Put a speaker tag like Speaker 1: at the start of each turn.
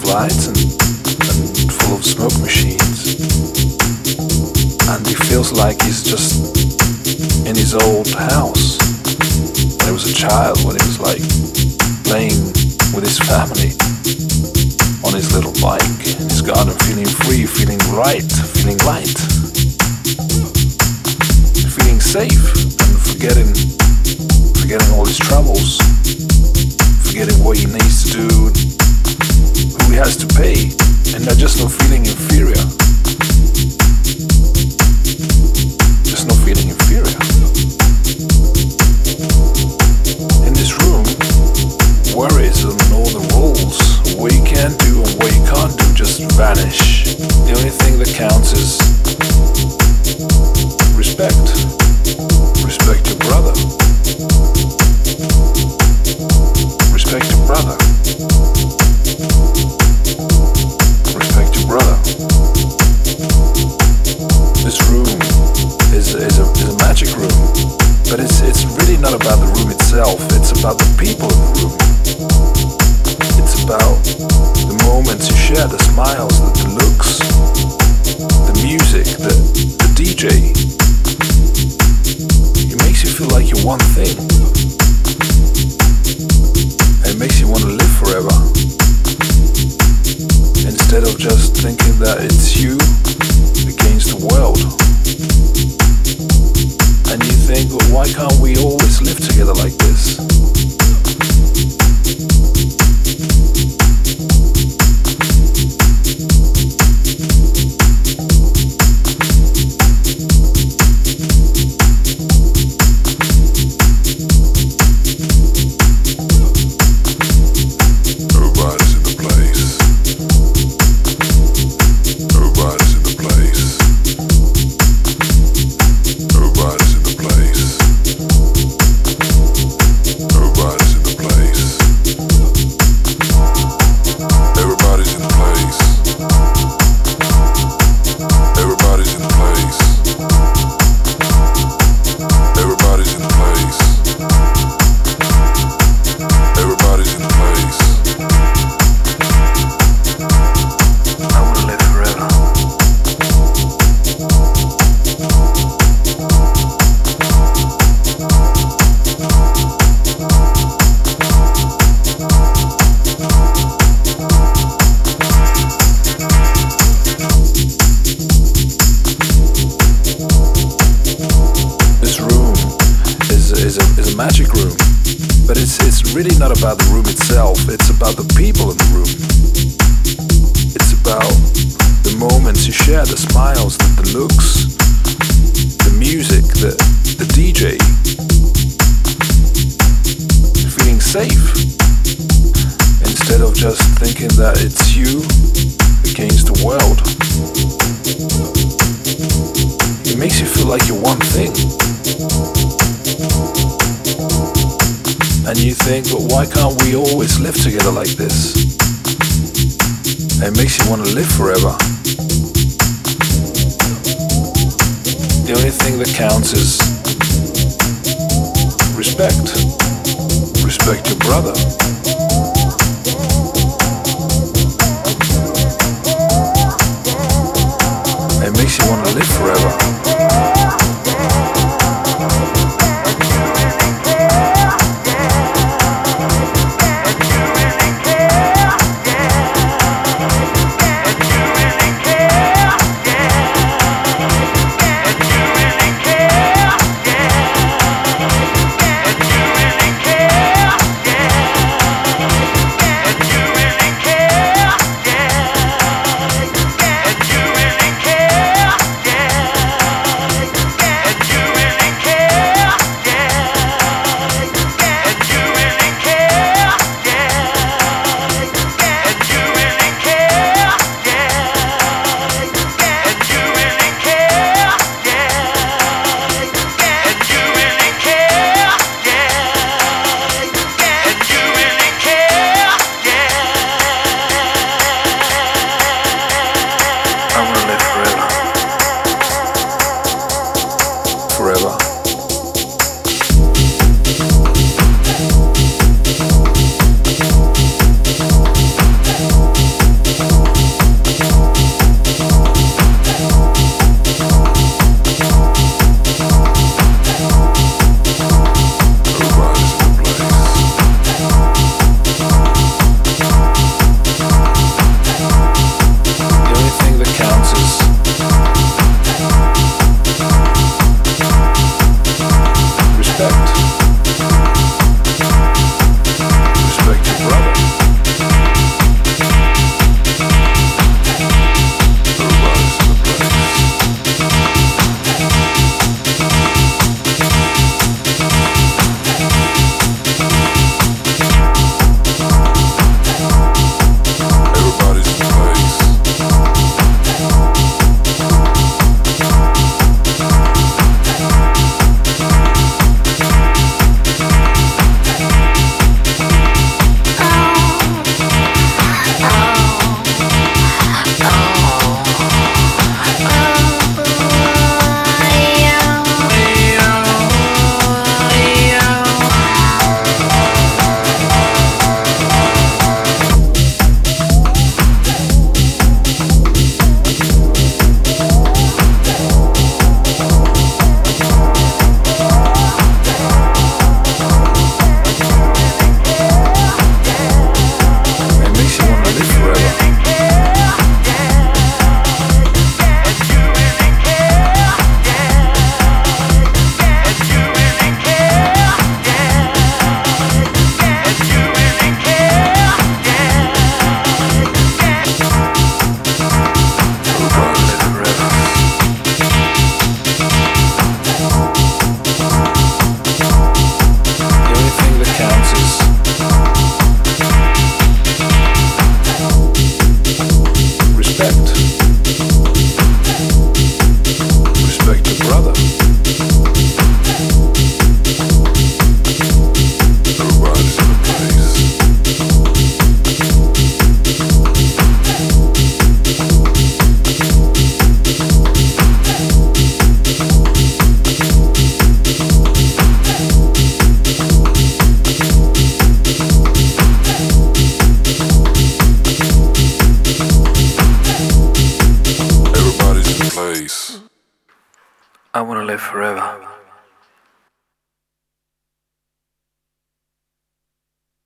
Speaker 1: lights and full of smoke machines. And he feels like he's just in his old house when he was a child, when he was like playing with his family on his little bike in his garden, feeling free, feeling right, feeling light, feeling safe, and forgetting all his troubles, forgetting what he needs to do, who he has to pay, and just not feeling inferior. Just not feeling inferior. In this room, worries and all the rules, what you can do and what you can't do, just vanish. The only thing that counts is respect. Respect your brother. Respect your brother. Respect your brother. This room is a magic room, but it's really not about the room itself. It's about the people in the room. It's about the moments you share, the smiles, the looks, the music, the DJ. It makes you feel like you're one thing. It makes you want to live forever. Instead of just thinking that it's you against the world. And you think, well, why can't we always live together like this? Magic room, but it's really not about the room itself. It's about the people in the room. It's about the moments you share, the smiles, the looks, the music, the DJ. Feeling safe instead of just thinking that it's you against the world. It makes you feel like you're one thing. And you think, but why can't we always live together like this? It makes you want to live forever. The only thing that counts is respect. Respect your brother. It makes you want to live forever. I wanna live forever.